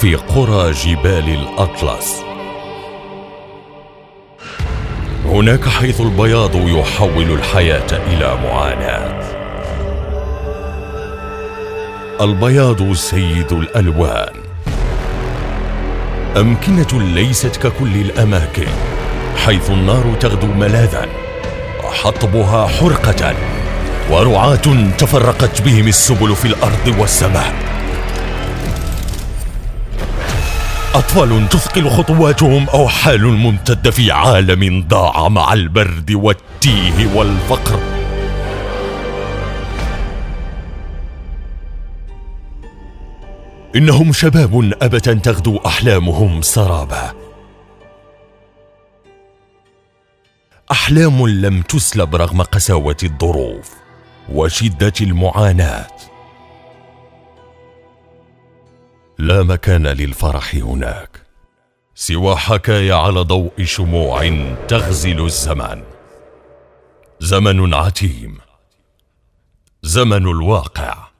في قرى جبال الأطلس. هناك حيث البياض يحول الحياة إلى معاناة. البياض سيد الألوان. أمكنة ليست ككل الأماكن، حيث النار تغدو ملاذا وحطبها حرقة، ورعاة تفرقت بهم السبل في الأرض والسماء. أطفال تثقل خطواتهم أوحال ممتدة في عالم ضاع مع البرد والتيه والفقر. إنهم شباب أبتا تغدو أحلامهم سرابا، أحلام لم تسلب رغم قساوة الظروف وشدة المعاناة. لا مكان للفرح هناك سوى حكايا على ضوء شموع تغزل الزمن. زمن عتيم، زمن الواقع.